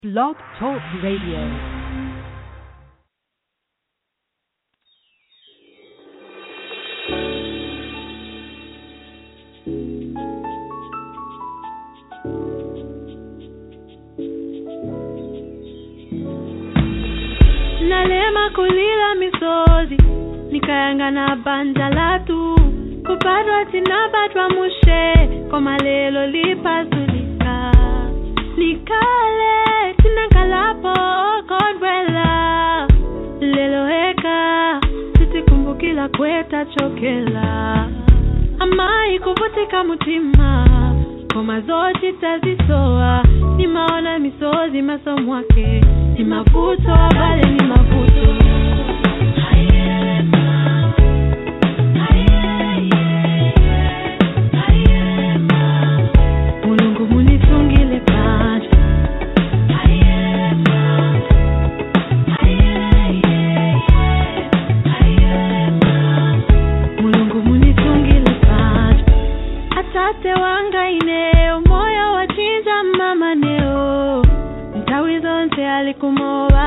Blog Talk Radio. Nalema kulila misozi nikayanga na banja latu kupadwa tinapatwa mushe koma lelo lipazulika nikale tinakalapo kodwela lelo heka titikumbukila kweta chokela amai kuvutika mutima koma zote tazisoa nimaona misozi masomwake ni mavuto bale ni mavuto Mulungu munifungile paja Mulungu munifungile paja atate wanga ineo moyo wachinja mama neo ntawizonse alikumoa.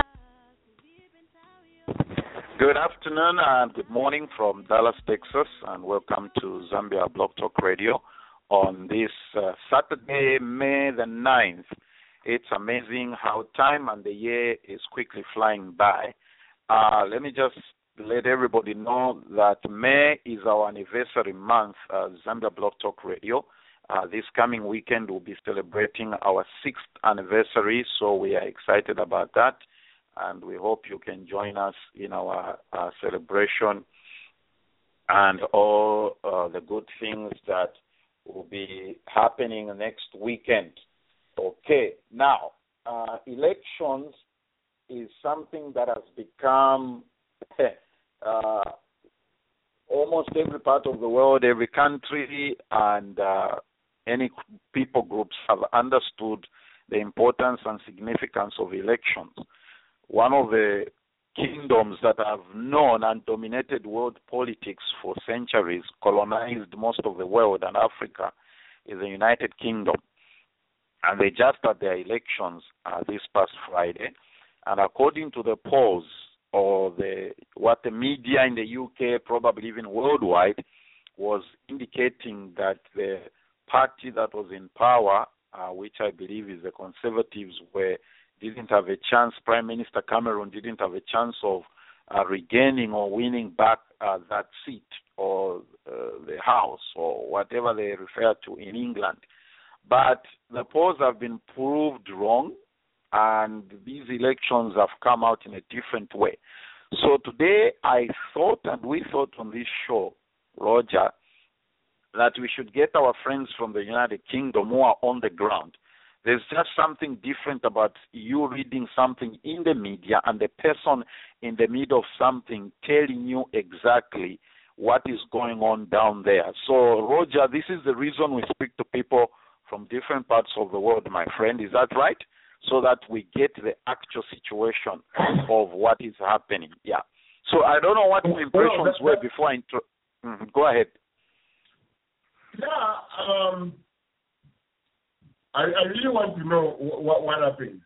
Good afternoon and good morning from Dallas, Texas, and welcome to Zambia Blog Talk Radio on this Saturday, May the 9th. It's amazing how time and the year is quickly flying by. Let me just let everybody know that May is our anniversary month, Zambia Blog Talk Radio. This coming weekend we'll be celebrating our 6th anniversary, so we are excited about that. And we hope you can join us in our celebration and all the good things that will be happening next weekend. Okay, now, elections is something that has become almost every part of the world, every country, and any people groups have understood the importance and significance of elections. One of the kingdoms that have known and dominated world politics for centuries, colonized most of the world and Africa, is the United Kingdom. And they just had their elections this past Friday. And according to the polls, or what the media in the UK, probably even worldwide, was indicating that the party that was in power, which I believe is the Conservatives, didn't have a chance. Prime Minister Cameron didn't have a chance of regaining or winning back that seat or the House or whatever they refer to in England. But the polls have been proved wrong, and these elections have come out in a different way. So today I thought, and we thought on this show, Roger, that we should get our friends from the United Kingdom who are on the ground. There's just something different about you reading something in the media and the person in the middle of something telling you exactly what is going on down there. So, Roger, this is the reason we speak to people from different parts of the world, my friend. Is that right? So that we get the actual situation of what is happening. Yeah. So I don't know what your impressions were before I go ahead. Yeah, I really want to know what happened.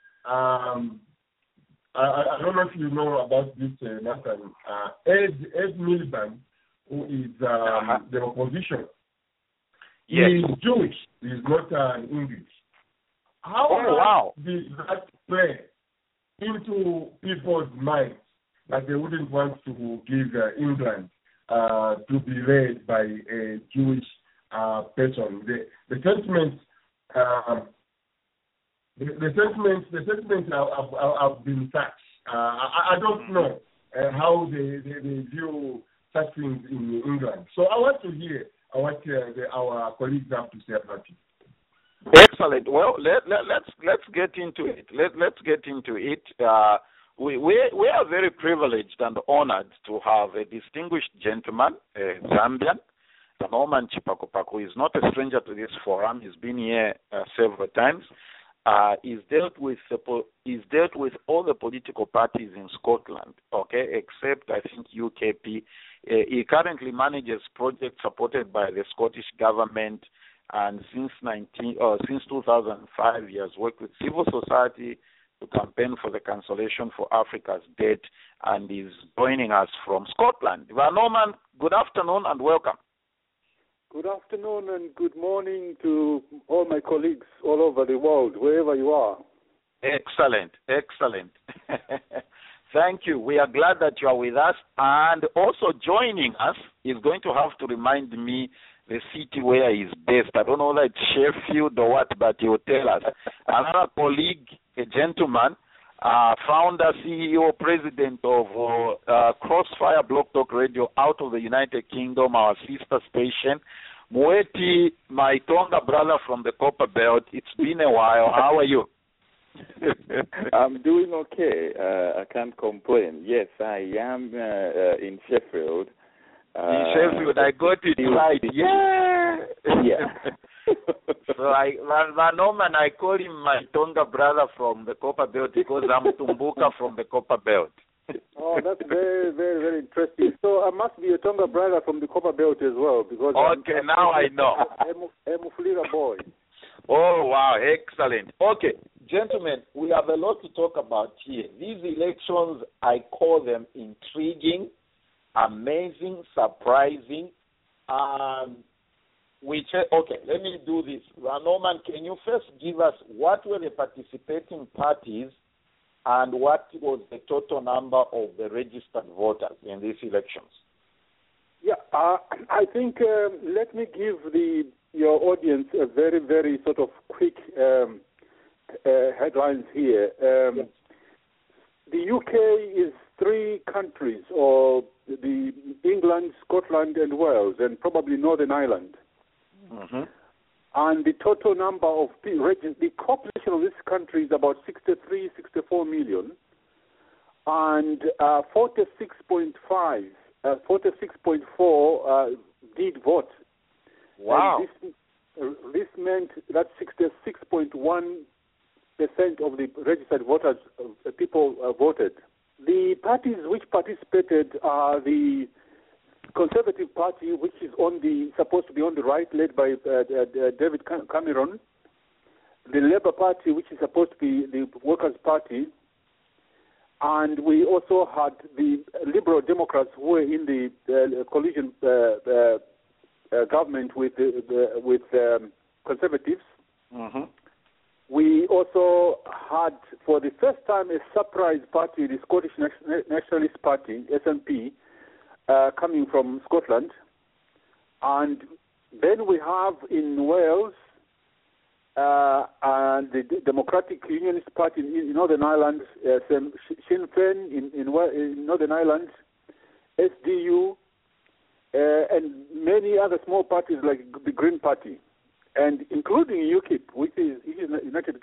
I don't know if you know about this, Nathan. Ed Miliband, who is the opposition, yes. He is Jewish. He is not English. How did that play into people's minds that they wouldn't want to give England to be led by a Jewish person? The sentiments. The sentiments have been touched. I don't know how they view such things in England. So I want to hear what our colleagues have to say about it. Excellent. Well, let's get into it. Let's get into it. We are very privileged and honored to have a distinguished gentleman, a Zambian, Norman Chipakopako. Is not a stranger to this forum. He's been here several times. He's dealt with all the political parties in Scotland, okay, except I think UKP. He currently manages projects supported by the Scottish government and since 2005, he has worked with civil society to campaign for the cancellation for Africa's debt, and is joining us from Scotland. Van Norman, good afternoon and welcome. Good afternoon and good morning to all my colleagues all over the world, wherever you are. Excellent. Thank you. We are glad that you are with us. And also joining us is going to have to remind me the city where he's based. I don't know whether it's Sheffield or what, but he will tell us. Another colleague, a gentleman, founder, CEO, president of Crossfire Blog Talk Radio out of the United Kingdom, our sister station. Mweti, my Tonga brother from the Copper Belt. It's been a while. How are you? I'm doing okay. I can't complain. Yes, I am in Sheffield. In Sheffield, I got it right. Yeah. So Van Norman, I call him my Tonga brother from the Copper Belt because I'm Tumbuka from the Copper Belt. Oh, that's very, very, very interesting. So I must be a Tonga brother from the Copper Belt as well because now I know. I'm a Fulira boy. Oh, wow, excellent. Okay, gentlemen, we have a lot to talk about here. These elections, I call them intriguing, amazing, surprising. Okay, let me do this. Norman, can you first give us what were the participating parties and what was the total number of the registered voters in these elections? Yeah, I think let me give your audience a very, very sort of quick headlines here. Yes. The UK is 3 countries, or the England, Scotland, and Wales, and probably Northern Ireland. Mm-hmm. And the total number of the population of this country is about 64 million, and 46.4 did vote. Wow. And this meant that 66.1% of the registered voters, people voted. The parties which participated are the Conservative Party, which is supposed to be on the right, led by David Cameron. The Labour Party, which is supposed to be the Workers' Party. And we also had the Liberal Democrats who were in the coalition government with Conservatives. Mm-hmm. We also had, for the first time, a surprise party, the Scottish Nationalist Party, SNP, coming from Scotland. And then we have in Wales and the Democratic Unionist Party in Northern Ireland, Sinn Féin in Northern Ireland, SDU, and many other small parties like the Green Party, and including UKIP, which is United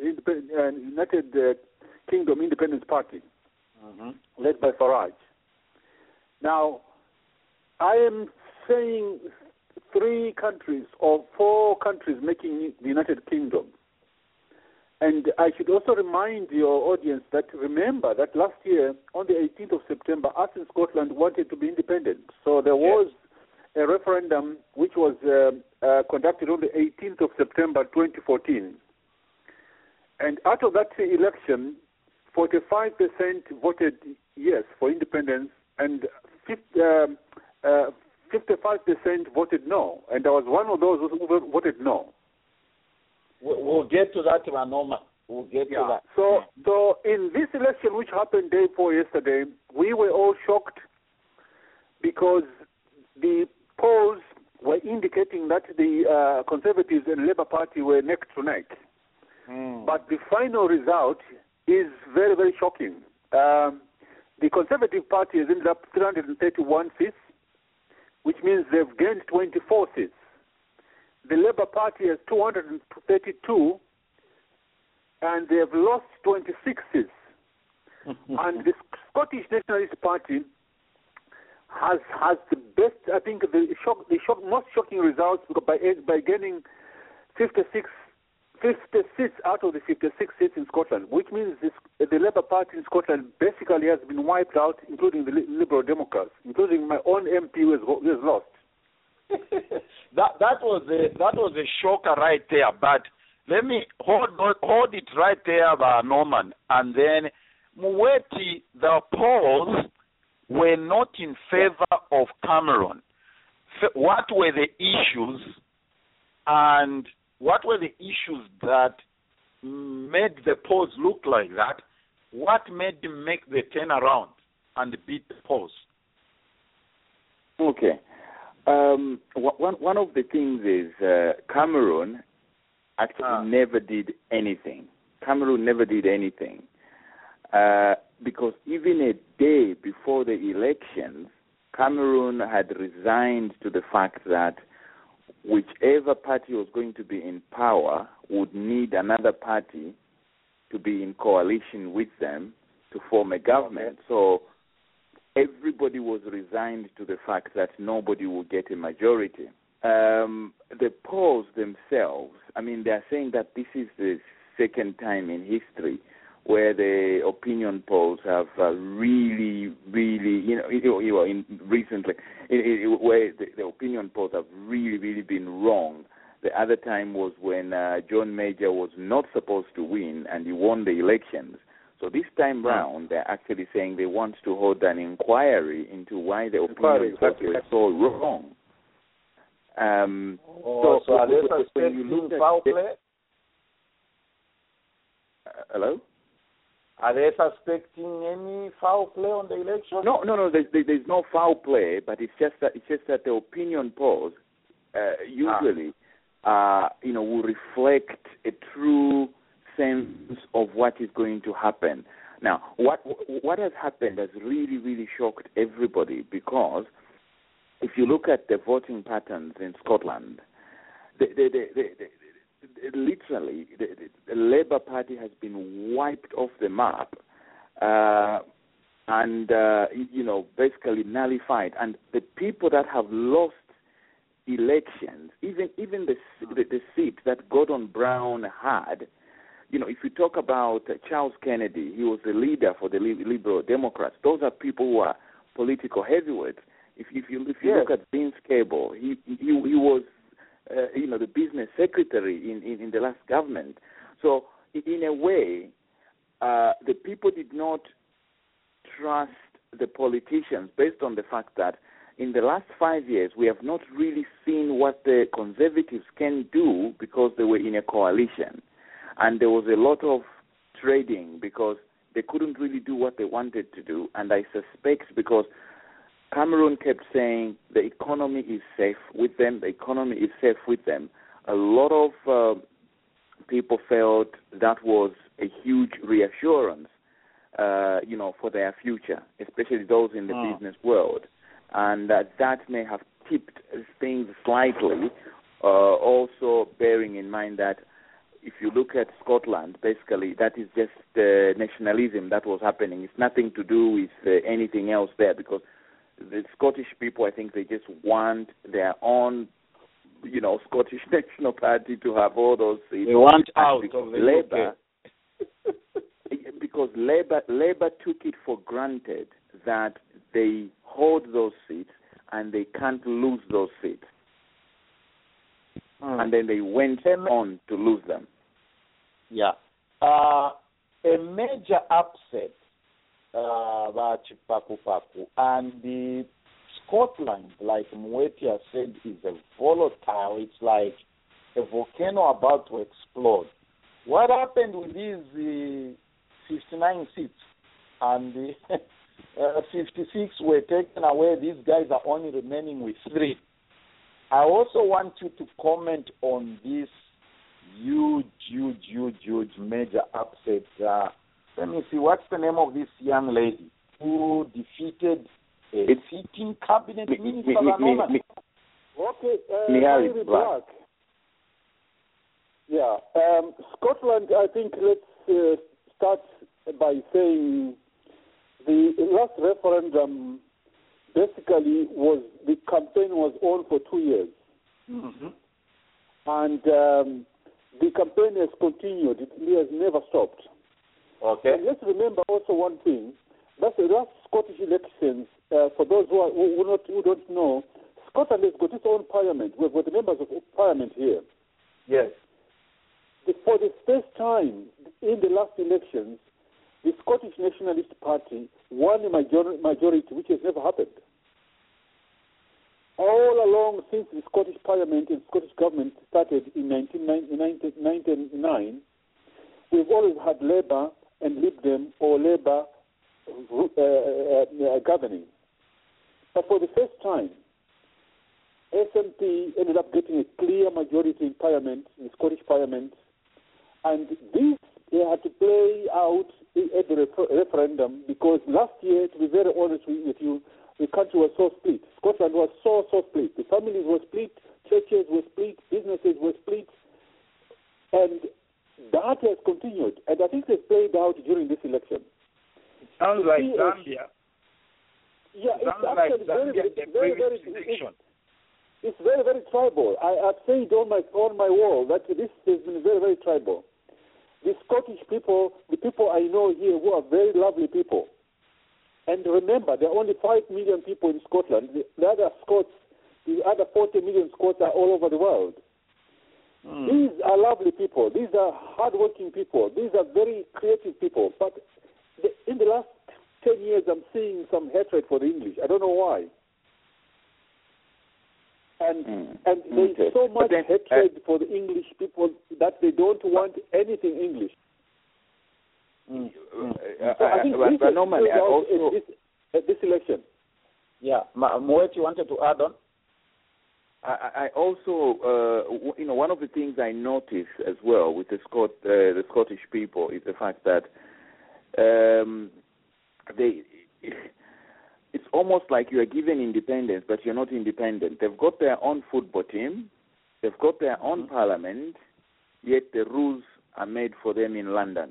Kingdom Independence Party, led by Farage. Now, I am saying 3 countries or 4 countries making the United Kingdom. And I should also remind your audience that remember that last year, on the 18th of September, us in Scotland wanted to be independent. So there was a referendum which was conducted on the 18th of September 2014. And out of that election, 45% voted yes for independence, and 55% voted no. And I was one of those who voted no. We'll get to that, Norman. We'll get to that. So in this election, which happened day 4 yesterday, we were all shocked because the polls were indicating that the Conservatives and Labour Party were neck to neck. But the final result is very, very shocking. The Conservative Party has ended up 331 seats, which means they've gained 24 seats. The Labour Party has 232, and they have lost 26 seats. And the Scottish Nationalist Party has the best, I think, most shocking results by gaining 56 seats out of the 56 seats in Scotland, which means the Labour Party in Scotland basically has been wiped out, including the Liberal Democrats, including my own MP who has lost. that was a shocker right there. But let me hold it right there, Norman, and then Mweti, the polls were not in favor of Cameron. What were the issues, and what were the issues that made the polls look like that? What made him make the turnaround and beat the polls? Okay. One of the things is Cameron actually never did anything. Cameron never did anything. Because even a day before the elections, Cameron had resigned to the fact that whichever party was going to be in power would need another party to be in coalition with them to form a government. So everybody was resigned to the fact that nobody would get a majority. The polls themselves, I mean, they're saying that this is the second time in history where the opinion polls have really, recently, where the opinion polls have really been wrong. The other time was when John Major was not supposed to win and he won the elections. So this time round, they're actually saying they want to hold an inquiry into why the opinion polls were so wrong. So are they suspecting foul play? Hello? Are they suspecting any foul play on the election? No. There's no foul play, but it's just that the opinion polls usually, will reflect a true sense of what is going to happen. Now, what has happened has really shocked everybody, because if you look at the voting patterns in Scotland, literally, the Labour Party has been wiped off the map and basically nullified. And the people that have lost elections, even the seat that Gordon Brown had, if you talk about Charles Kennedy, he was the leader for the Liberal Democrats. Those are people who are political heavyweights. If you look at Vince Cable, he was the business secretary in the last government. So in a way, the people did not trust the politicians based on the fact that in the last 5 years we have not really seen what the Conservatives can do, because they were in a coalition. And there was a lot of trading because they couldn't really do what they wanted to do. And I suspect because Cameron kept saying the economy is safe with them, a lot of people felt that was a huge reassurance, for their future, especially those in the business world. And that may have tipped things slightly, also bearing in mind that if you look at Scotland, basically that is just nationalism that was happening. It's nothing to do with anything else there, because the Scottish people, I think they just want their own, Scottish National Party to have all those seats. They want out of the Labour, because Labour took it for granted that they hold those seats and they can't lose those seats. And then they went on to lose them. Yeah. A major upset about Paku. And the Scotland, like Mweti has said, is a volatile. It's like a volcano about to explode. What happened with these 59 seats? And the 56 were taken away. These guys are only remaining with 3. I also want you to comment on this huge major upset. Let me see, what's the name of this young lady who defeated a sitting cabinet minister? Mary Black. Yeah, Scotland, I think let's start by saying the last referendum basically the campaign was on for 2 years. Mm-hmm. And the campaign has continued. It has never stopped. Okay. And let's remember also one thing. That's the last Scottish elections, for those who don't know, Scotland has got its own parliament. We've got members of parliament here. Yes. For the first time in the last elections, the Scottish Nationalist Party won a majority, which has never happened. All along since the Scottish Parliament and Scottish government started in 1999, we've always had Labour and Lib Dem or Labour governing. But for the first time, SNP ended up getting a clear majority in Parliament, in the Scottish Parliament, and this they had to play out at the referendum because last year, to be very honest with you, the country was so split. Scotland was so split. The families were split, churches were split, businesses were split, and that has continued. And I think they played out during this election. It sounds like Zambia. Yeah, it's actually it's very, very tribal. I've said on my wall that this has been very, very tribal. The Scottish people, the people I know here who are very lovely people. And remember, there are only 5 million people in Scotland. The other 40 million Scots are all over the world. These are lovely people. These are hardworking people. These are very creative people. But in the last 10 years, I'm seeing some hatred for the English. I don't know why. And there's so much hatred for the English people that they don't want anything English. So I think but normally I also this election. Yeah, Moet, you wanted to add on? I also, one of the things I notice as well with the Scottish people is the fact that it's almost like you are given independence, but you're not independent. They've got their own football team, they've got their own parliament, yet the rules are made for them in London.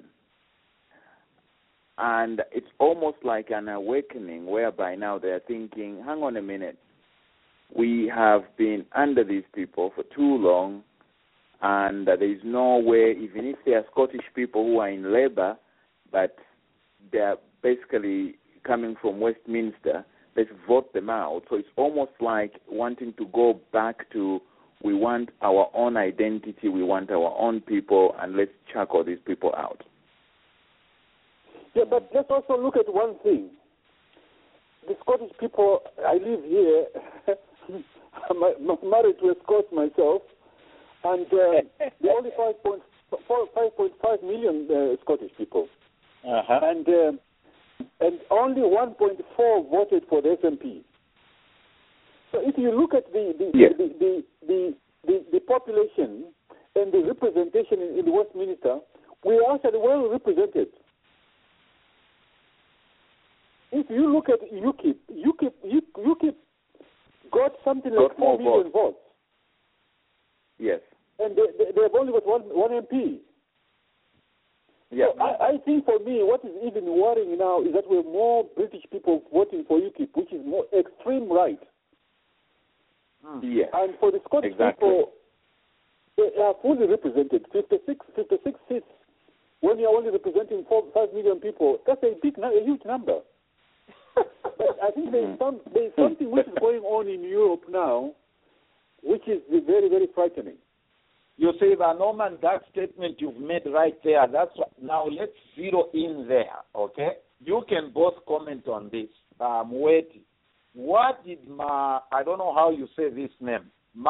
And it's almost like an awakening whereby now they're thinking, hang on a minute, we have been under these people for too long, and there is no way, even if they are Scottish people who are in Labour, but they're basically coming from Westminster, let's vote them out. So it's almost like wanting to go back to, we want our own identity, we want our own people, and let's chuck all these people out. Yeah, but let's also look at one thing. The Scottish people, I live here, I'm married to a Scot myself, and there are only 5.5 million Scottish people. And only 1.4 voted for the SNP. So if you look at the population and the representation in Westminster, we are actually well represented. If you look at UKIP got something like 4 million votes. Yes. And they have only got one MP. Yeah. So I think for me, what is even worrying now is that we have more British people voting for UKIP, which is more extreme right. Yeah. And for the Scottish people, they are fully represented. 56 seats. When you're only representing 5 million people, that's a huge number. But I think there's something which is going on in Europe now, which is very, very frightening. You see, Norman, that statement you've made right there, that's now let's zero in there, okay? You can both comment on this. Wait, what did I don't know how you say this name,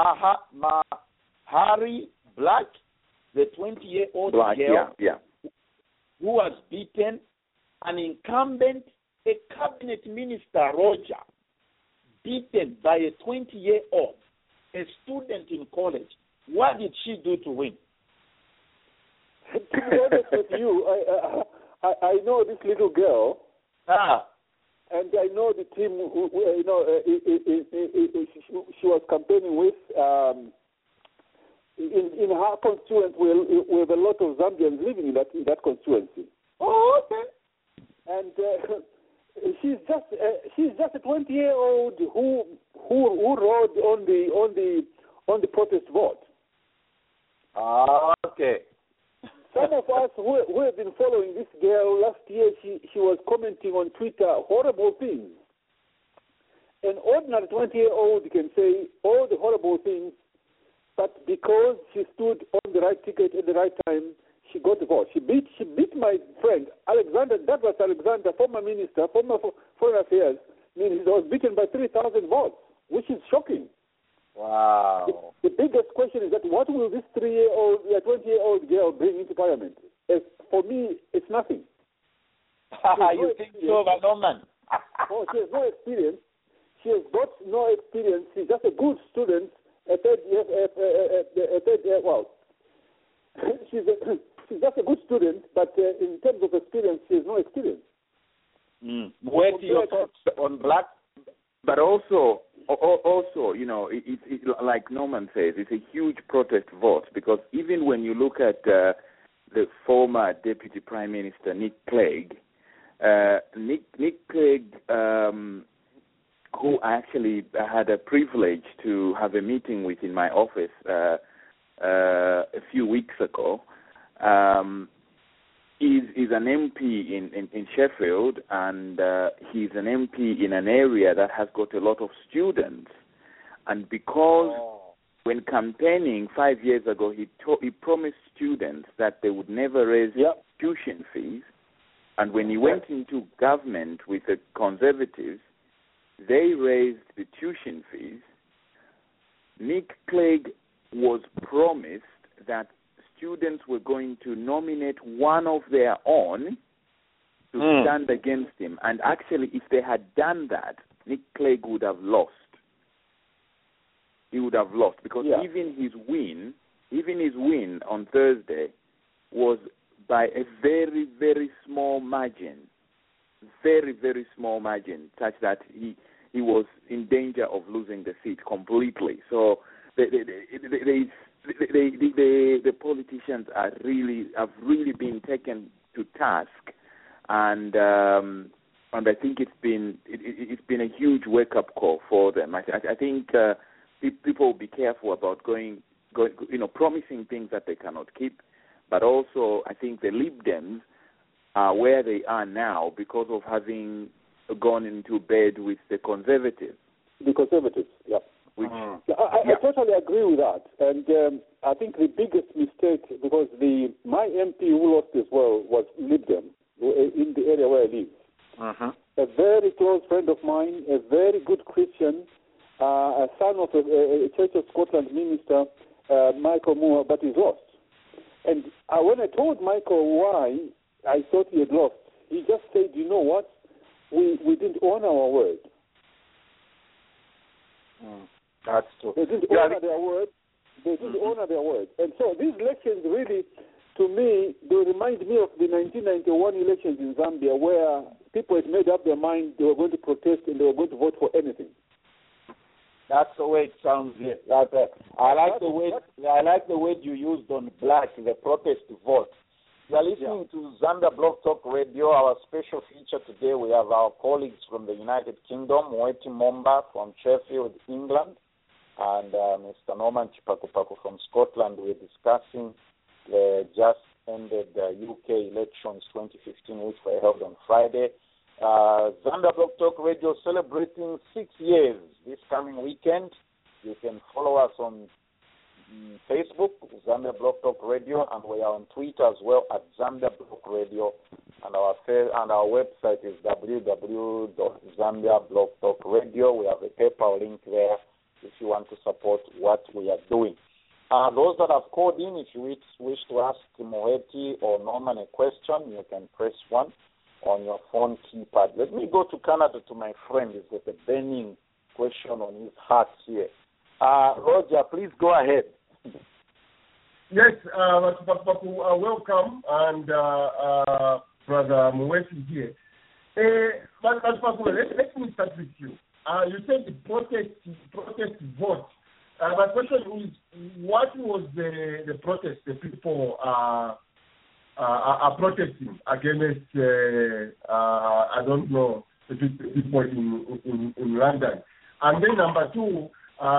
Harry Black, the 20-year-old girl who was beaten, an incumbent, a cabinet minister, Roger, beaten by a 20-year-old, a student in college. What did she do to win? To be honest with you, I know this little girl, and I know the team. She was campaigning with in her constituency. We have a lot of Zambians living in that constituency. Oh, okay. And she's just a 20-year-old who rode on the protest vote. Okay. Some of us who have been following this girl, last year she was commenting on Twitter horrible things. an ordinary 20-year-old can say all the horrible things, but because she stood on the right ticket at the right time, she got the vote. She beat my friend, Alexander, Douglas Alexander, former minister, former foreign affairs. I mean, he was beaten by 3,000 votes, which is shocking. Wow. The biggest question is that what will this 20-year-old girl bring into parliament? For me, it's nothing. You think so, Norman? Oh, she has no experience. She has got no experience. She's just a good student. She's just a good student, but in terms of experience, she has no experience. Where do your thoughts on black? But also, you know, it like Norman says, it's a huge protest vote, because even when you look at the former Deputy Prime Minister Nick Clegg, Nick Clegg, who I actually had a privilege to have a meeting with in my office a few weeks ago, is an MP in Sheffield, and he's an MP in an area that has got a lot of students. And because when campaigning 5 years ago, he promised students that they would never raise tuition fees, and when he went into government with the Conservatives, they raised the tuition fees. Nick Clegg was promised that students were going to nominate one of their own to stand against him. And actually, if they had done that, Nick Clegg would have lost. He would have lost, because even his win on Thursday was by a very, very small margin. Very, very small margin, such that he was in danger of losing the seat completely. So the politicians have really been taken to task, and I think it's been a huge wake up call for them. I think people will be careful about going, promising things that they cannot keep, but also I think the Lib Dems are where they are now because of having gone into bed with the Conservatives. The Conservatives, yeah. I totally agree with that. And I think the biggest mistake, because my MP who lost as well was Lib Dem in the area where I live. A very close friend of mine, a very good Christian, a son of a Church of Scotland minister, Michael Moore, but he's lost. And when I told Michael why I thought he had lost, he just said, you know what, we didn't honor our word. That's true. They didn't honor their word. They didn't honor their word. And so these elections really, to me, they remind me of the 1991 elections in Zambia, where people had made up their mind they were going to protest and they were going to vote for anything. That's the way it sounds here. I like the word you used on black, the protest vote. You are listening to Zambia Blog Talk Radio. Our special feature today, we have our colleagues from the United Kingdom, Mweti Momba from Sheffield, England, and Mr. Norman Chipakupaku from Scotland. We're discussing the just ended UK elections 2015, which were held on Friday. Zambia Blog Talk Radio celebrating 6 years this coming weekend. You can follow us on Facebook, Zambia Blog Talk Radio, and we are on Twitter as well at Zambia Blog Radio, and our website is www.Zambia Blog Talk Radio. We have a PayPal link there if you want to support what we are doing. Those that have called in, if you wish to ask Moeti or Norman a question, you can press 1 on your phone keypad. Let me go to Canada to my friend. He's got a burning question on his heart here. Roger, please go ahead. Yes, welcome, and Brother Mweti here. But let me start with you. You said the protest vote. My question is, what was the protest the people are protesting against? I don't know, the people in London. And then number 2,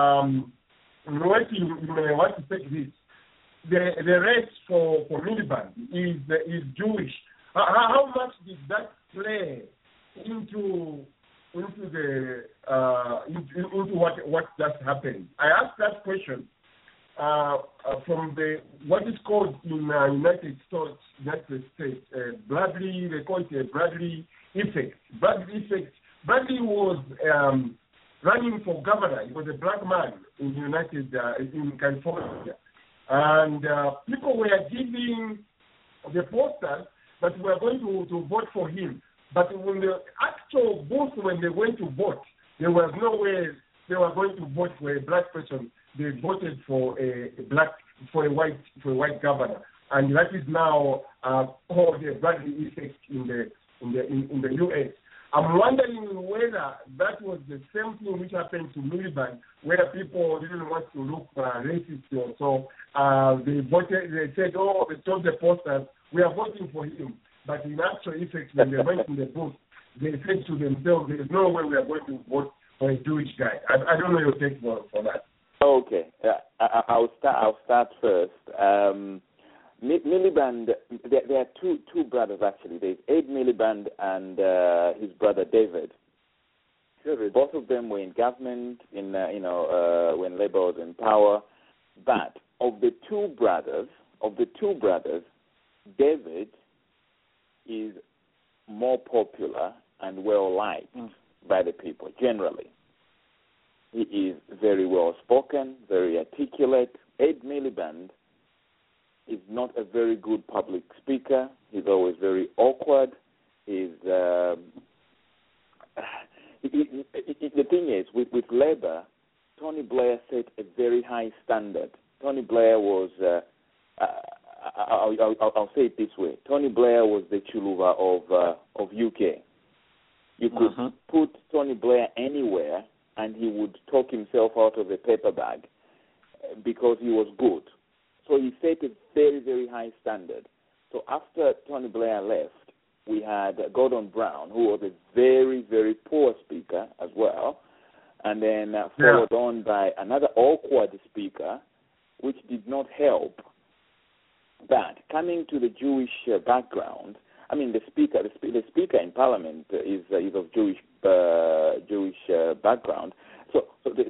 you may want to take this. The race for Miliband is Jewish. How much did that play into into the into what just happened. I asked that question from the what is called in United States Bradley. They call it a Bradley effect. Bradley effect. Bradley was running for governor. He was a black man in in California, and people were giving the posters that we are going to vote for him. But when the actual booth, when they went to vote, there was no way they were going to vote for a black person. They voted for a white governor, and that is now called the Bradley effect in the U.S. I'm wondering whether that was the same thing which happened to Miliband, where people didn't want to look racist or so. They voted. They said, "Oh, they told the posters we are voting for him." But in actual effect, when they went to the booth, they said to themselves, "There is no way we are going to vote for a Jewish guy." I don't know your take for that. Okay, I'll start first. Miliband, there are two brothers actually. There's Ed Miliband and his brother David. Both of them were in government when Labour was in power. But of the two brothers, David is more popular and well liked by the people generally. He is very well spoken, very articulate. Ed Miliband is not a very good public speaker. He's always very awkward. The thing is, with Labour, Tony Blair set a very high standard. Tony Blair was, I'll say it this way, Tony Blair was the Chuluva of UK. You could put Tony Blair anywhere and he would talk himself out of a paper bag because he was good. So he set a very, very high standard. So after Tony Blair left, we had Gordon Brown, who was a very, very poor speaker as well, and then followed on by another awkward speaker, which did not help. But coming to the Jewish background, I mean, the speaker in Parliament is of Jewish background. So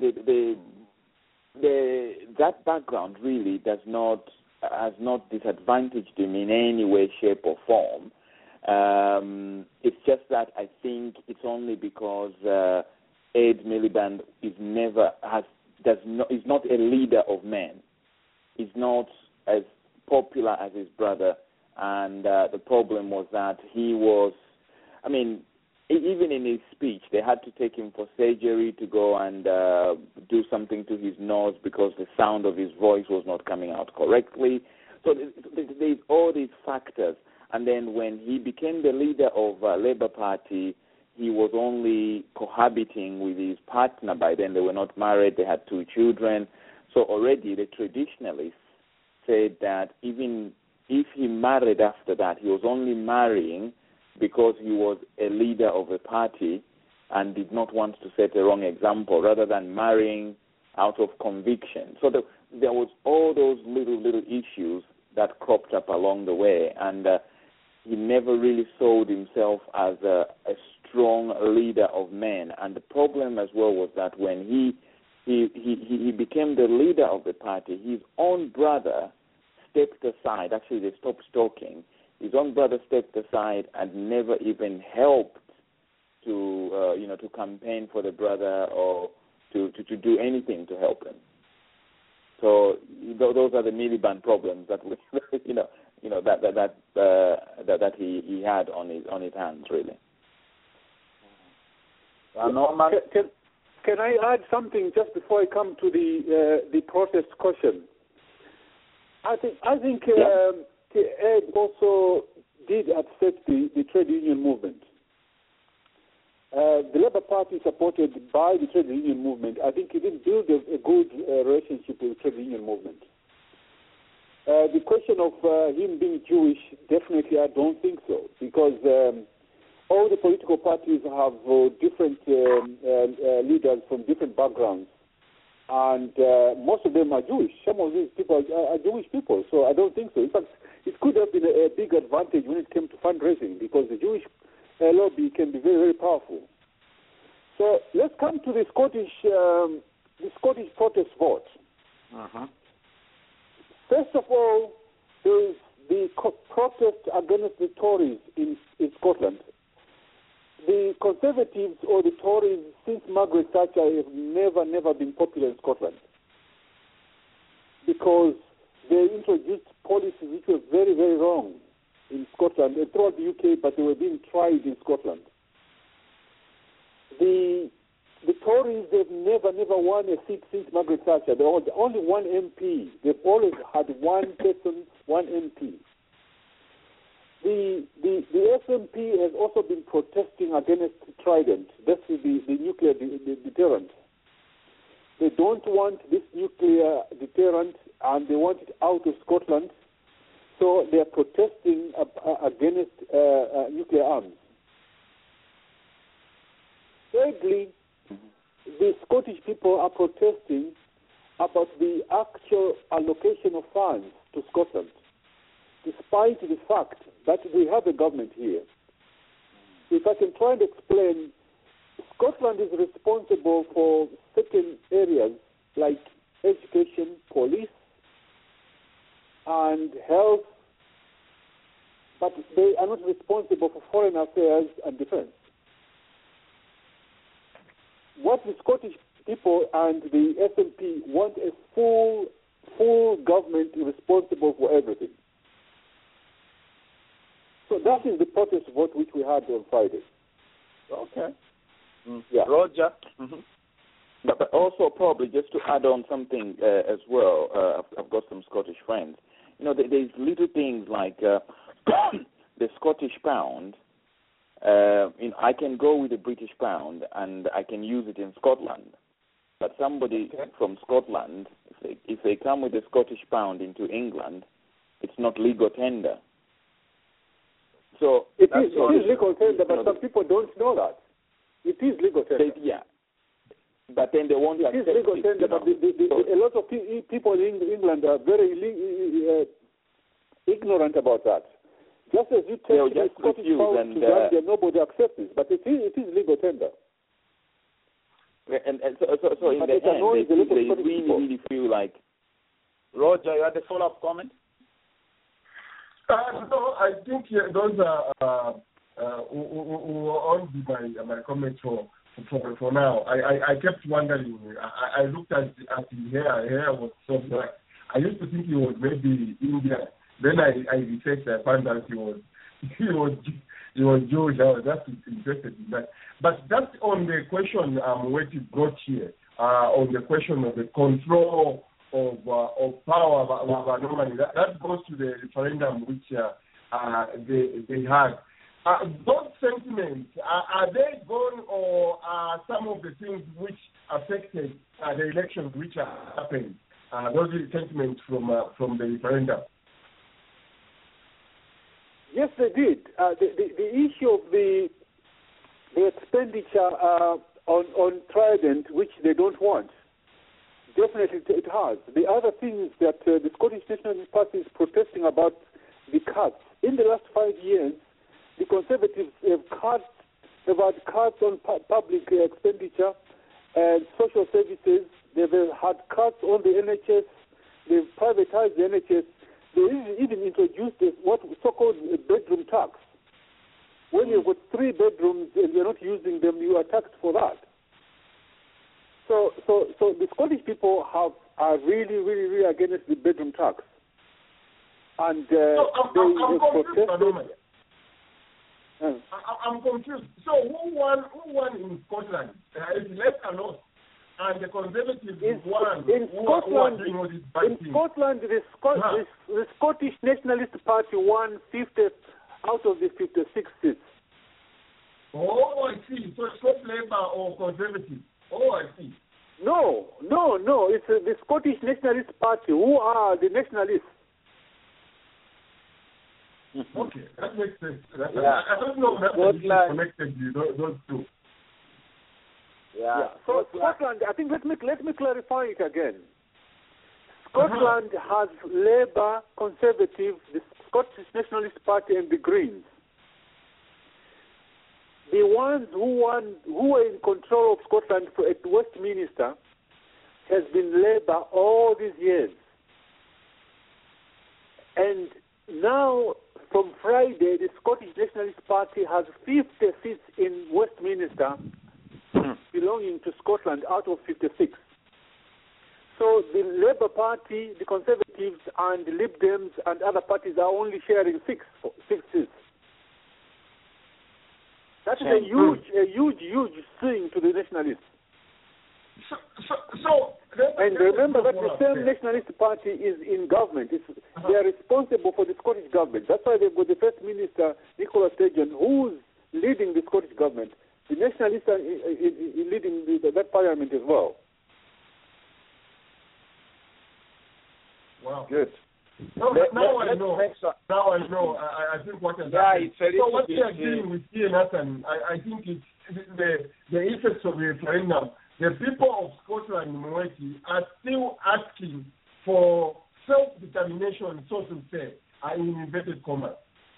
that background really has not disadvantaged him in any way, shape, or form. It's just that I think it's only because Ed Miliband is not a leader of men. He's not as popular as his brother, and the problem was that he was, I mean, even in his speech, they had to take him for surgery to go and do something to his nose because the sound of his voice was not coming out correctly. So there's all these factors. And then when he became the leader of Labour Party, he was only cohabiting with his partner. By then they were not married. They had 2 children. So already the traditionalists said that even if he married after that, he was only marrying because he was a leader of a party and did not want to set a wrong example, rather than marrying out of conviction. So there was all those little issues that cropped up along the way, and he never really saw himself as a strong leader of men. And the problem as well was that when he became the leader of the party, his own brother stepped aside. Actually, they stopped talking. His own brother stepped aside and never even helped to campaign for the brother or to do anything to help him. So those are the Miliband problems that we, that he had on his hands, really. Can I add something just before I come to the protest question? I think Ed also did upset the trade union movement. The Labour Party, supported by the trade union movement, I think he didn't build a good relationship with the trade union movement. The question of him being Jewish, definitely I don't think so, because all the political parties have different leaders from different backgrounds, and most of them are Jewish. Some of these people are Jewish people, so I don't think so. In fact, it could have been a big advantage when it came to fundraising, because the Jewish lobby can be very, very powerful. So let's come to the Scottish protest vote. First of all, there is the protest against the Tories in Scotland. The Conservatives or the Tories since Margaret Thatcher have never been popular in Scotland because they introduced policies which were very, very wrong in Scotland and throughout the UK, but they were being tried in Scotland. The Tories, they've never won a seat since Margaret Thatcher. They had only one MP. They've always had one person, one MP. The SNP has also been protesting against Trident. That's the nuclear deterrent. They don't want this nuclear deterrent, and they want it out of Scotland. So they are protesting against nuclear arms. Thirdly, the Scottish people are protesting about the actual allocation of funds to Scotland, despite the fact that we have a government here. If I can try and explain, Scotland is responsible for certain areas like education, police, and health, but they are not responsible for foreign affairs and defense. What the Scottish people and the SNP want a full government responsible for everything. So that is the protest vote which we had on Friday. Okay. Yeah. Roger. But also probably just to add on something as well, I've got some Scottish friends. You know, there's little things like the Scottish pound. I can go with the British pound and I can use it in Scotland. But somebody from Scotland, if they come with the Scottish pound into England, it's not legal tender. So it is legal tender, but some people don't know that. It is legal tender. Yeah. But then they won't accept it. It is legal tender, but a lot of people in England are very ignorant about that. Just as you take the Scottish pound to Zambia, nobody accepts it, but it is legal tender. And so in the end, they really feel like... Roger, you had a follow-up comment? No, I think those are on my comments for now. I kept wondering. I looked at his hair. Hair was so black. I used to think he was maybe Indian. Then I researched. I found out he was Jewish. I was just interested in that. But that's on the question what you brought here. On the question of the control of power of anomaly. That goes to the referendum which they had. Those sentiments, are they gone, or are some of the things which affected the elections which are happening? Those are the sentiments from the referendum. Yes, they did. The issue of the expenditure on Trident, which they don't want, definitely it has. The other thing is that the Scottish Nationalist Party is protesting about the cuts. In the last 5 years, the Conservatives have had cuts on public expenditure and social services. They've had cuts on the NHS. They've privatized the NHS. They even introduced what so-called bedroom tax. When you've got 3 bedrooms and you're not using them, you are taxed for that. So the Scottish people are really against the bedroom tax, and I'm confused. I'm confused. So who won in Scotland? It's left alone, and the Conservatives won. In Scotland, the Scottish Nationalist Party won 50 out of the 56 seats. Oh, I see. So it's not Labour or Conservative. Oh, I see. No. It's the Scottish Nationalist Party who are the nationalists. Okay, that makes sense. I don't know how connected those two. Yeah. So Scotland, I think let me clarify it again. Scotland has Labour, Conservative, the Scottish Nationalist Party, and the Greens. The the ones who were in control of Scotland at Westminster has been Labour all these years. And now, from Friday, the Scottish Nationalist Party has 50 seats in Westminster belonging to Scotland out of 56. So the Labour Party, the Conservatives, and the Lib Dems and other parties are only sharing six seats. That is a huge swing to the nationalists. And remember that the same Nationalist Party is in government. They are responsible for the Scottish government. That's why they've got the First Minister, Nicola Sturgeon, who's leading the Scottish government. The Nationalists are leading that parliament as well. Wow. Good. Now I know. I think what has happened. So what we are dealing with here, Nathan, I think it's the effects of the referendum. The people of Scotland, Mweti, are still asking for self-determination, so to say, in inverted commas.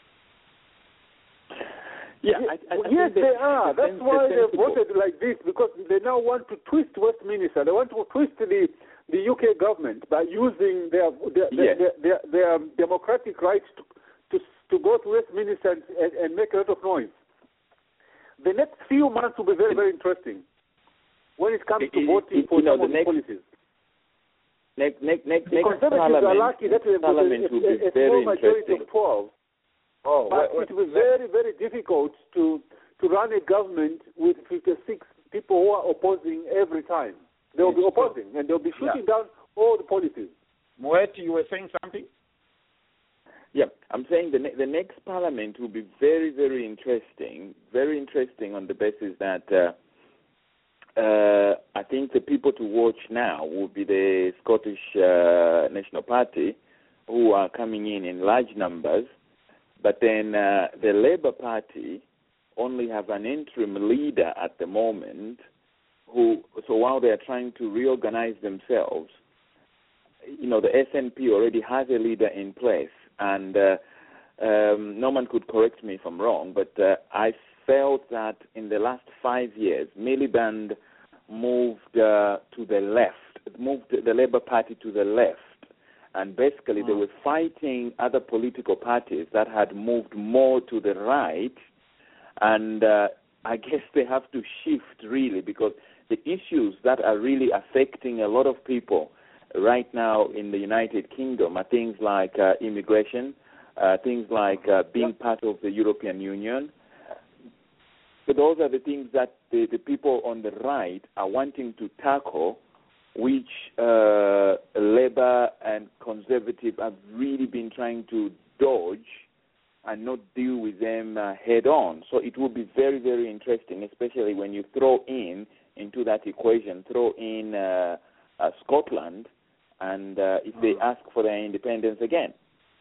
Yeah, yes, they are. That's why they voted like this, because they now want to twist Westminster. They want to twist the UK government by using their democratic right to go to Westminster and make a lot of noise. The next few months will be very, very interesting when it comes to voting for some of the policies. Next Conservatives are lucky that we have a small majority of 12. But it will be very, very difficult to run a government with 56 people who are opposing every time. They will be opposing, and they'll be shooting down all the policies. Mweti, you were saying something? Yeah, I'm saying the next parliament will be very, very interesting. Very interesting on the basis that I think the people to watch now will be the Scottish National Party, who are coming in large numbers. But then the Labour Party only have an interim leader at the moment, so while they are trying to reorganize themselves, the SNP already has a leader in place. And Norman could correct me if I'm wrong, but I felt that in the last 5 years, Miliband moved to the left, moved the Labour Party to the left. And basically, they were fighting other political parties that had moved more to the right. And I guess they have to shift, really, because the issues that are really affecting a lot of people right now in the United Kingdom are things like immigration, things like being part of the European Union. So those are the things that the people on the right are wanting to tackle, which Labour and Conservative have really been trying to dodge and not deal with them head on. So it will be very, very interesting, especially when you throw into that equation, Scotland, and if they ask for their independence again.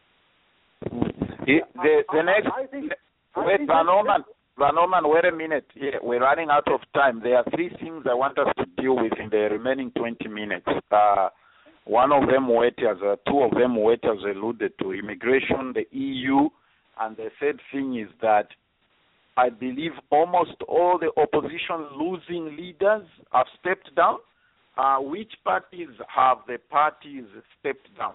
Norman, wait a minute. Yeah, we're running out of time. There are 3 things I want us to deal with in the remaining 20 minutes. One of them, two of them, has alluded to immigration, the EU, and the third thing is that I believe almost all the opposition losing leaders have stepped down. Which parties have the parties stepped down?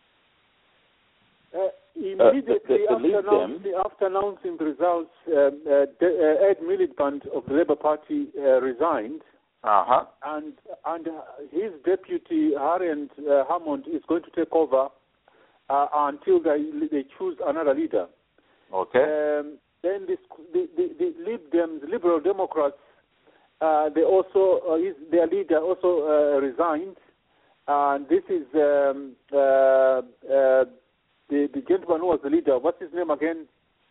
Immediately after announcing the results, Ed Miliband of the Labour Party resigned, and his deputy Harriet Hammond is going to take over until they choose another leader. Okay. Then the Lib Dems, Liberal Democrats, they also their leader also resigned, and this is the gentleman who was the leader. What's his name again?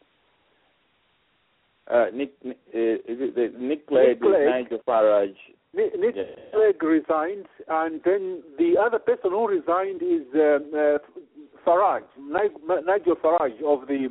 Nick Clegg, Nigel Farage. Nick Clegg resigned, and then the other person who resigned is Farage, Nigel Farage of the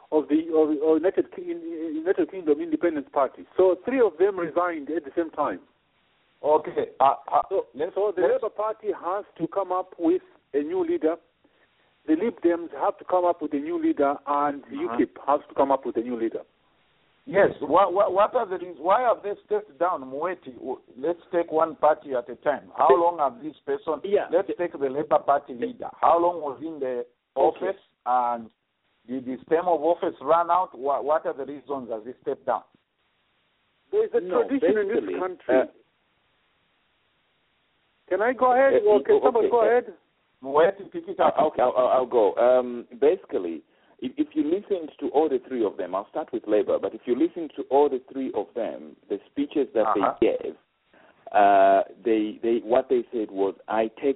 United Kingdom Independence Party. So 3 of them resigned at the same time. Okay. So the Labour Party has to come up with a new leader. The Lib Dems have to come up with a new leader, and UKIP has to come up with a new leader. Yes. What are the reasons? Why have they stepped down, Mweti? Let's take one party at a time. How long have this person? Yeah. Let's take the Labour Party leader. How long was in the office, and did his term of office run out? What are the reasons as he stepped down? There is a tradition in this country. Can I go ahead, or can somebody go ahead? Mweti, pick it up. Okay, I'll go. Basically, if you listen to all the three of them, I'll start with Labour, but if you listen to all the three of them, the speeches that they gave, what they said was, I take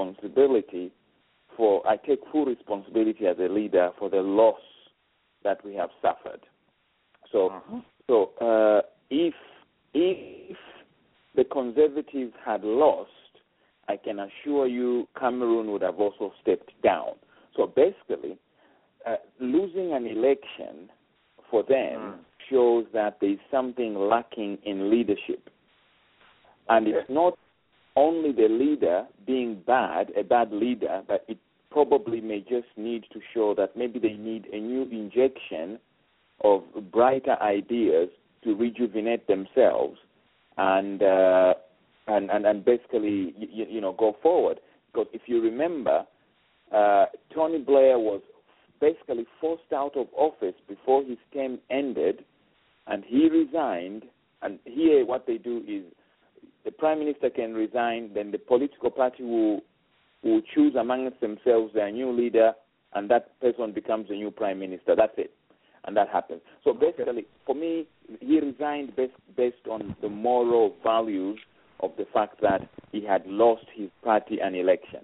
full responsibility as a leader for the loss that we have suffered. So if the Conservatives had lost, I can assure you Cameroon would have also stepped down. So basically, losing an election for them shows that there is something lacking in leadership. And it's not only the leader being a bad leader, but it probably may just need to show that maybe they need a new injection of brighter ideas to rejuvenate themselves and basically, go forward. Because if you remember, Tony Blair was basically forced out of office before his term ended, and he resigned. And here what they do is the Prime Minister can resign, then the political party will choose amongst themselves their new leader, and that person becomes the new Prime Minister. That's it. And that happens. So basically, for me, he resigned based on the moral values of the fact that he had lost his party an election.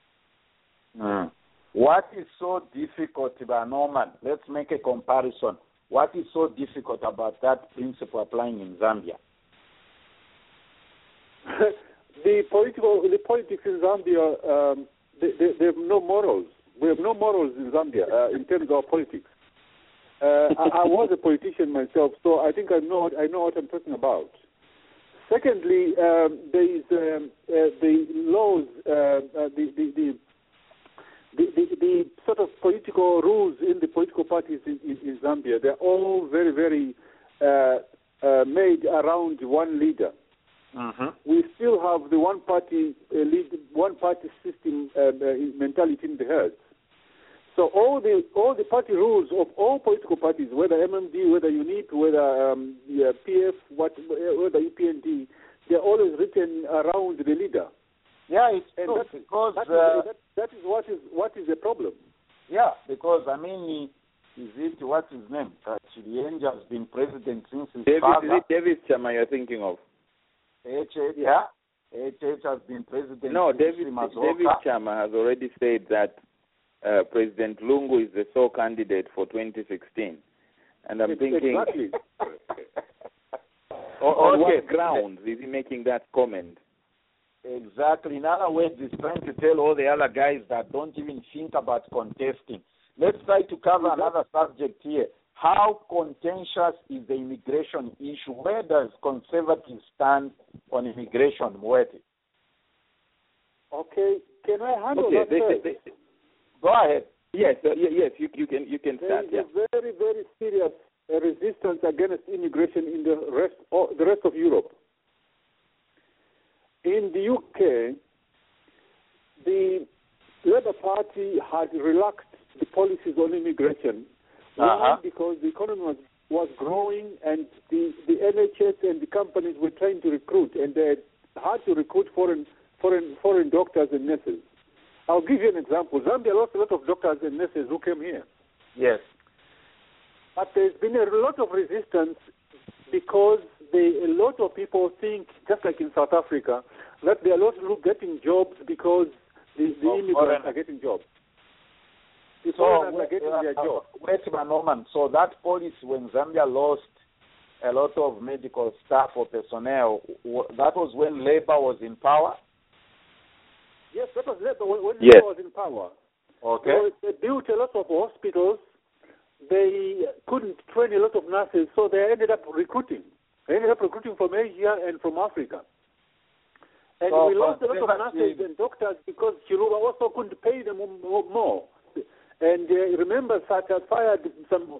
What is so difficult about Norman? Let's make a comparison. What is so difficult about that principle applying in Zambia? The politics in Zambia, they have no morals. We have no morals in Zambia in terms of politics. I was a politician myself, so I think I know what I'm talking about. Secondly, there is the laws, the sort of political rules in the political parties in Zambia. They're all very, very made around one leader. We still have the one party system mentality in the heads. So all the party rules of all political parties, whether MMD, whether UNIP, whether PF, whether EPND, they're always written around the leader. Yeah, it's true, because that is what is the problem. Yeah, because what's his name? Chilienja has been president since his father. Is it David Chama you're thinking of? HH has been president. No, David Chama has already said that President Lungu is the sole candidate for 2016. And I'm thinking, exactly. on what grounds is he making that comment? Exactly. In other words, he's trying to tell all the other guys that don't even think about contesting. Let's try to cover another subject here. How contentious is the immigration issue? Where does Conservatives stand on immigration, Mweti? Okay, can I handle that first? Go ahead. Yes, you can start. There is a very, very serious resistance against immigration in the rest of Europe. In the UK, the Labour Party had relaxed the policies on immigration. Why? Because the economy was growing, and the NHS and the companies were trying to recruit, and they had to recruit foreign doctors and nurses. I'll give you an example. Zambia lost a lot of doctors and nurses who came here. Yes. But there's been a lot of resistance because a lot of people think, just like in South Africa, that there are a lot of getting jobs because the immigrants are getting jobs. The foreigners are getting their jobs. Wait a moment. So that policy, when Zambia lost a lot of medical staff or personnel, that was when Labour was in power? Yes, that was Labour when Labour was in power. Okay. So they built a lot of hospitals. They couldn't train a lot of nurses, so they ended up recruiting. They ended up recruiting from Asia and from Africa. And we lost a lot of nurses and doctors because Chiluba also couldn't pay them more. And remember, Sata fired some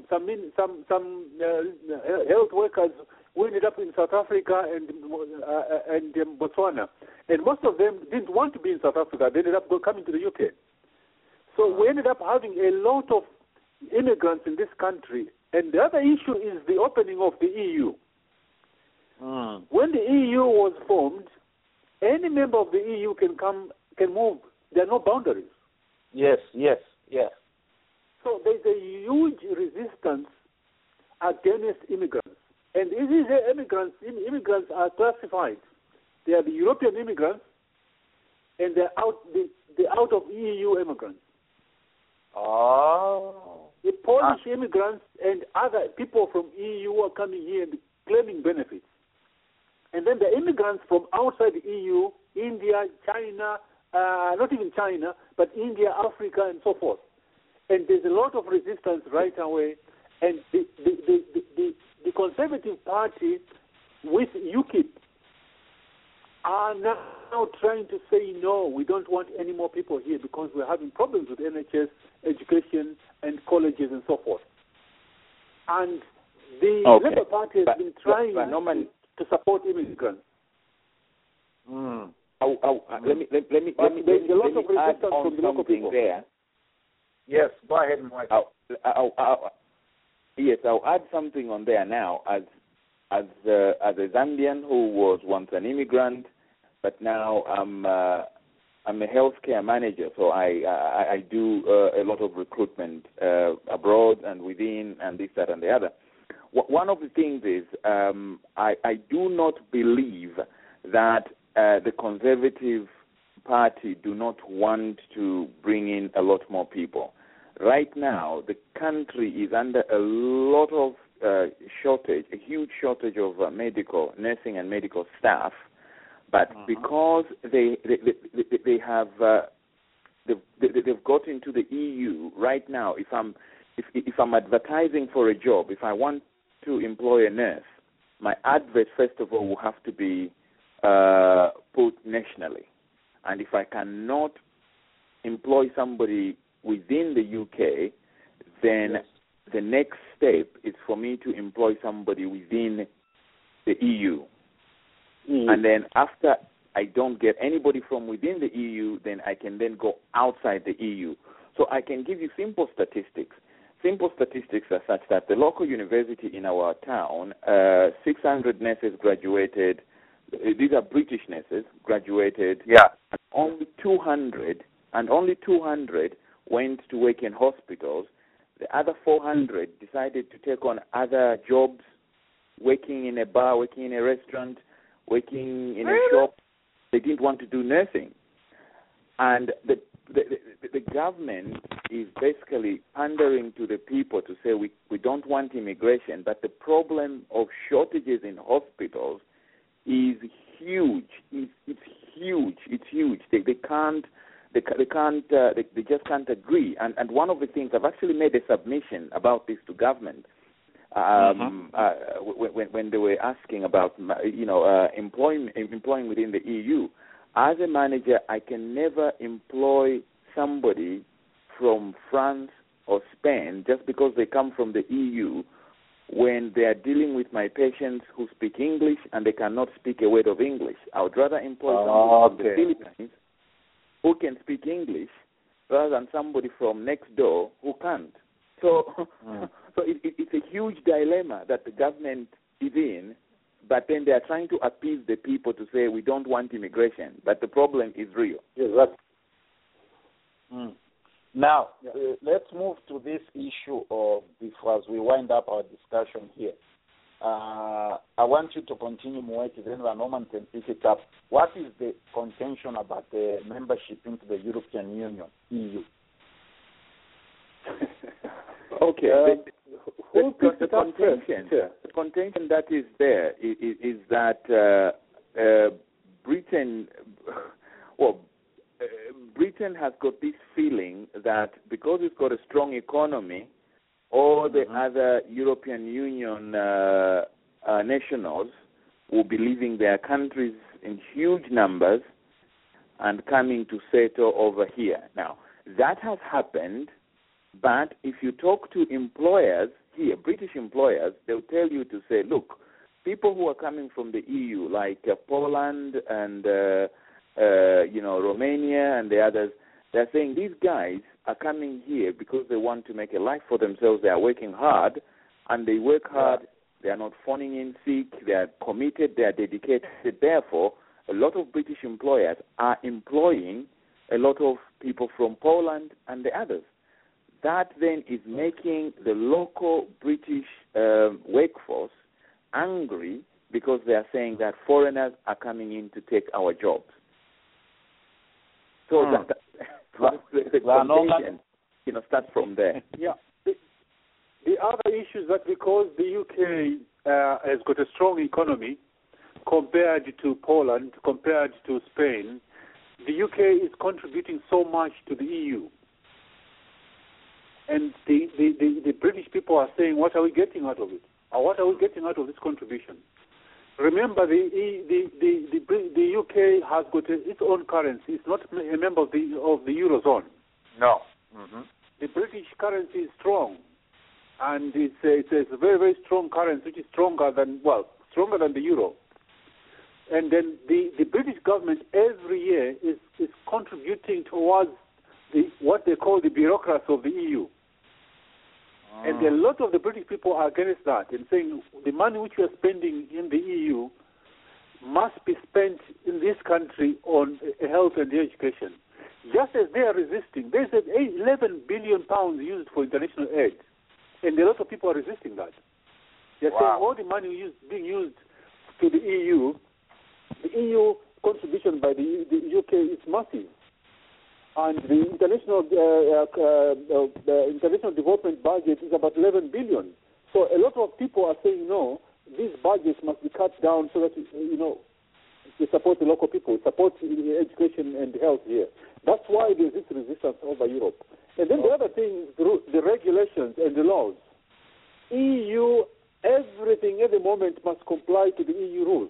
health workers who ended up in South Africa and Botswana, and most of them didn't want to be in South Africa. They ended up coming to the UK. So we ended up having a lot of immigrants in this country. And the other issue is the opening of the EU. When the EU was formed, any member of the EU can move. There are no boundaries. Yes. So there's a huge resistance against immigrants. And these immigrants are classified. They are the European immigrants, and they're out of EU immigrants. Oh. The Polish immigrants and other people from EU are coming here and claiming benefits. And then the immigrants from outside the EU, India, China, not even China, but India, Africa, and so forth. And there's a lot of resistance right away. And the Conservative Party with UKIP are now trying to say, no, we don't want any more people here because we're having problems with NHS, education, and colleges and so forth. And the Labour Party has been trying to support immigrants. Let me add on something there. Yes, go ahead, Mike. I'll add something on there now. As a Zambian who was once an immigrant, but now I'm a healthcare manager, so I do a lot of recruitment abroad and within, and this, that, and the other. One of the things is I do not believe that the Conservative Party do not want to bring in a lot more people. Right now, the country is under a lot of shortage, a huge shortage of nursing and medical staff. But because they've got into the EU right now, if I'm advertising for a job, if I want to employ a nurse, my advert first of all will have to be put nationally. And if I cannot employ somebody within the UK, then the next step is for me to employ somebody within the EU. And then after I don't get anybody from within the EU, then I can then go outside the EU. So I can give you simple statistics. Simple statistics are such that the local university in our town, 600 nurses graduated. These are British nurses graduated. Yeah. And only 200 went to work in hospitals. The other 400 decided to take on other jobs, working in a bar, working in a restaurant, working in a shop. They didn't want to do nursing. And the government is basically pandering to the people to say we don't want immigration, but the problem of shortages in hospitals is huge. It's huge. They just can't agree. And one of the things, I've actually made a submission about this to government when they were asking about employing within the EU. As a manager, I can never employ somebody from France or Spain just because they come from the EU when they are dealing with my patients who speak English and they cannot speak a word of English. I would rather employ somebody from the Philippines who can speak English rather than somebody from next door who can't. So it's a huge dilemma that the government is in, but then they are trying to appease the people to say we don't want immigration, but the problem is real. Yes, Now, let's move to this issue before as we wind up our discussion here. I want you to continue, Mweke, then Norman can pick it up. What is the contention about the membership into the European Union, EU? Okay. The contention that is there is that Britain has got this feeling that because it's got a strong economy, all the other European Union nationals will be leaving their countries in huge numbers and coming to settle over here. Now, that has happened But if you talk to employers here, British employers, they'll tell you to say, look, people who are coming from the EU, like Poland and Romania and the others, they're saying these guys are coming here because they want to make a life for themselves. They are working hard, and they work hard. They are not phoning in sick. They are committed. They are dedicated. Therefore, a lot of British employers are employing a lot of people from Poland and the others. That then is making the local British workforce angry because they are saying that foreigners are coming in to take our jobs. So the conversation, starts from there. Yeah. The other issue is that because the UK has got a strong economy compared to Poland, compared to Spain, the UK is contributing so much to the EU. And the British people are saying, what are we getting out of it? Or what are we getting out of this contribution? Remember, the UK has got its own currency. It's not a member of the Eurozone. No. Mm-hmm. The British currency is strong, and it's a very, very strong currency, which is stronger than the euro. And then the British government every year is contributing towards what they call the bureaucracy of the EU. And a lot of the British people are against that and saying the money which we are spending in the EU must be spent in this country on health and education. Just as they are resisting, there's 11 billion pounds used for international aid, and a lot of people are resisting that. They're saying all the money being used to the EU contribution by the UK is massive. And the international development budget is about 11 billion. So a lot of people are saying, no, these budgets must be cut down so that, they support the local people, support education and health here. That's why there's this resistance over Europe. And then the other thing is the regulations and the laws. EU, everything at the moment must comply to the EU rules.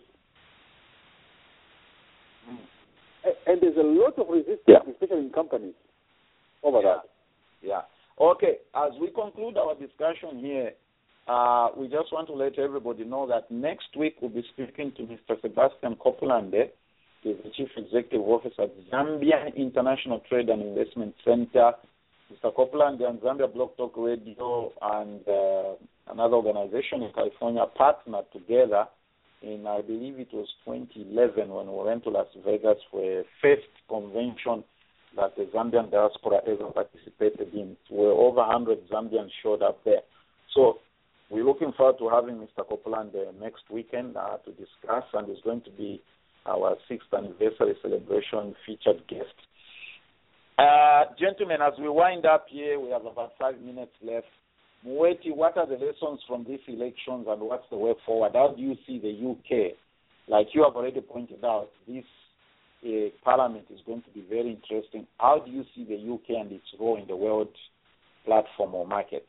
And there's a lot of resistance, especially in companies, over that. Yeah. Okay, as we conclude our discussion here, we just want to let everybody know that next week we'll be speaking to Mr. Sebastian Kopulande. He's the Chief Executive Officer at Zambian International Trade and Investment Center. Mr. Kopulande and Zambia Blog Talk Radio and another organization in California partnered together in, I believe it was 2011, when we went to Las Vegas for a first convention that the Zambian diaspora ever participated in, where over 100 Zambians showed up there. So we're looking forward to having Mr. Kopulande next weekend to discuss, and it's going to be our 6th anniversary celebration featured guest. Gentlemen, as we wind up here, we have about 5 minutes left. Mweti, what are the lessons from these elections and what's the way forward? How do you see the UK? Like you have already pointed out, this parliament is going to be very interesting. How do you see the UK and its role in the world platform or market?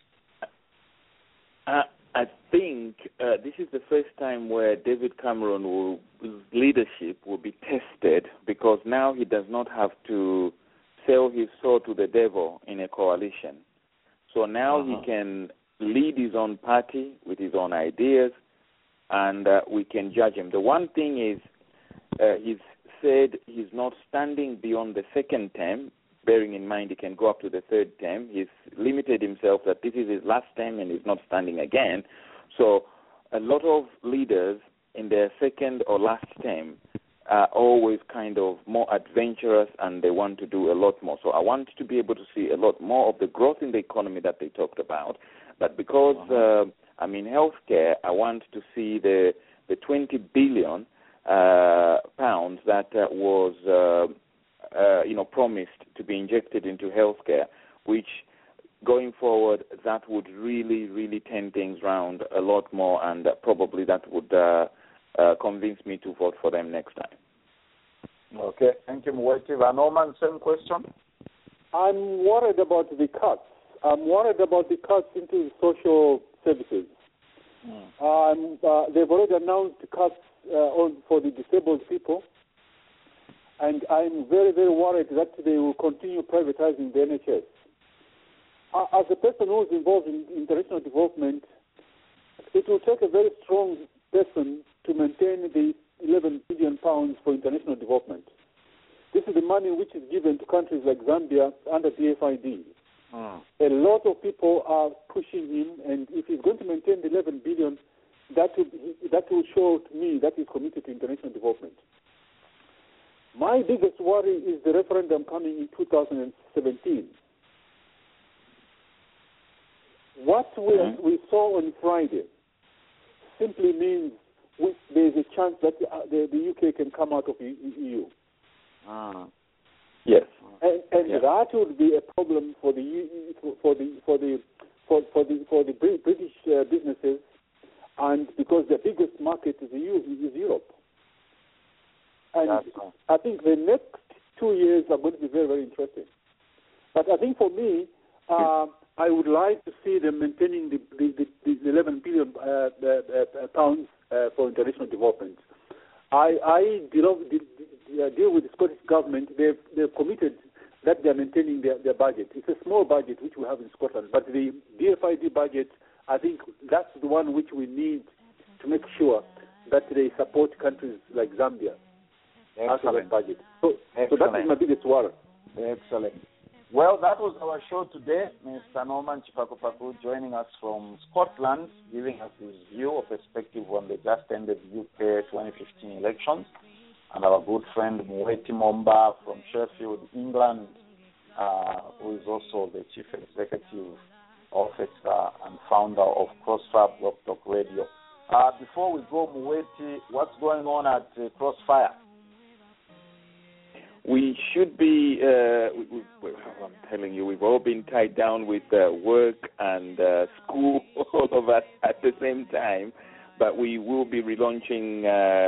I think this is the first time where David Cameron's leadership will be tested, because now he does not have to sell his soul to the devil in a coalition. So now he can lead his own party with his own ideas, and we can judge him. The one thing is he's said he's not standing beyond the second term, bearing in mind he can go up to the third term. He's limited himself that this is his last term and he's not standing again. So a lot of leaders in their second or last term are always kind of more adventurous, and they want to do a lot more. So I want to be able to see a lot more of the growth in the economy that they talked about. But because I'm in healthcare, I want to see the 20 billion pounds that was promised to be injected into healthcare, which going forward, that would really, really turn things around a lot more, and probably that would convince me to vote for them next time. Okay, thank you, Mweti. Norman, same question. I'm worried about the cuts. I'm worried about the cuts into social services. They've already announced cuts for the disabled people, and I'm very, very worried that they will continue privatizing the NHS. as a person who is involved in international development, it will take a very strong person to maintain the 11 billion pounds for international development. This is the money which is given to countries like Zambia under DFID. A lot of people are pushing him, and if he's going to maintain the 11 billion, that will show to me that he's committed to international development. My biggest worry is the referendum coming in 2017. What we saw on Friday simply means there's a chance that the UK can come out of the EU. Yes, and that would be a problem for the British businesses, and because the biggest market is Europe. And I think the next 2 years are going to be very, very interesting. But I think for me, I would like to see them maintaining the 11 billion pounds for international development. I deal with the Scottish government. They've committed that they're maintaining their budget. It's a small budget which we have in Scotland, but the DFID budget, I think that's the one which we need to make sure that they support countries like Zambia. Excellent. Budget. So that is my biggest worry. Excellent. Well, that was our show today. Mr. Norman Chipakupaku joining us from Scotland, giving us his view or perspective on the just ended UK 2015 elections. And our good friend Muweti Momba from Sheffield, England, who is also the Chief Executive Officer and founder of Crossfire Blog Talk Radio. Before we go, Muweti, what's going on at Crossfire? We should be, I'm telling you, we've all been tied down with work and school, all of us at the same time. But we will be relaunching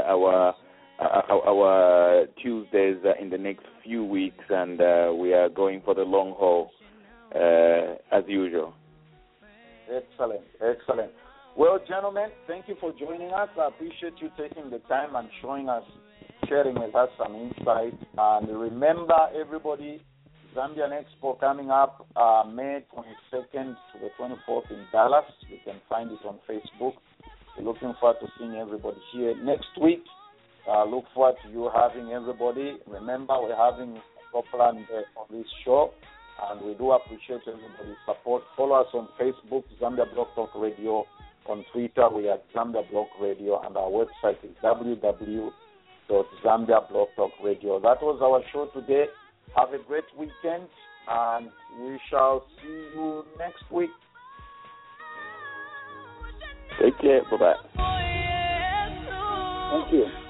our Tuesdays in the next few weeks, and we are going for the long haul as usual. Excellent, excellent. Well, gentlemen, thank you for joining us. I appreciate you taking the time and sharing with us some insight. And remember, everybody, Zambian Expo coming up May 22nd to the 24th in Dallas. You can find it on Facebook. We're looking forward to seeing everybody here next week. Look forward to you having everybody. Remember, we're having Copland on this show, and we do appreciate everybody's support. Follow us on Facebook, Zambia Blog Talk Radio. On Twitter, we are Zambia Blog Radio, and our website is www.Zambia Blog Talk Radio. That was our show today. Have a great weekend, and we shall see you next week. Take care. Bye-bye. Thank you.